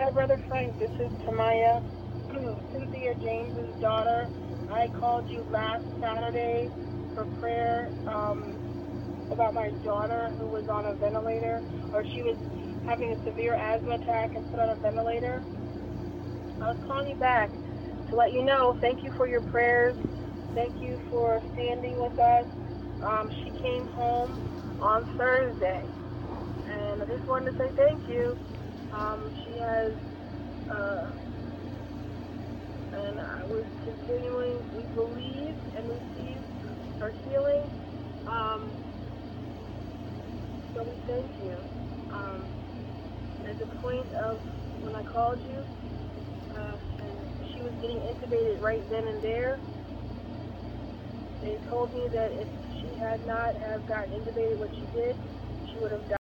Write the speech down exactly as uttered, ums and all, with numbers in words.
Hi, Brother Frank. This is Tamaya, Cynthia James's daughter. I called you last Saturday for prayer um, about my daughter who was on a ventilator, or she was having a severe asthma attack and put on a ventilator. I was calling you back to let you know, thank you for your prayers. Thank you for standing with us. Um, she came home on Thursday, and I just wanted to say thank you. Um, she has, uh, and I was continuing, we believe and receive her healing. Um, so we thank you. Um, at the point of when I called you, uh, and she was getting intubated right then and there, they told me that if she had not have gotten intubated what she did, she would have died.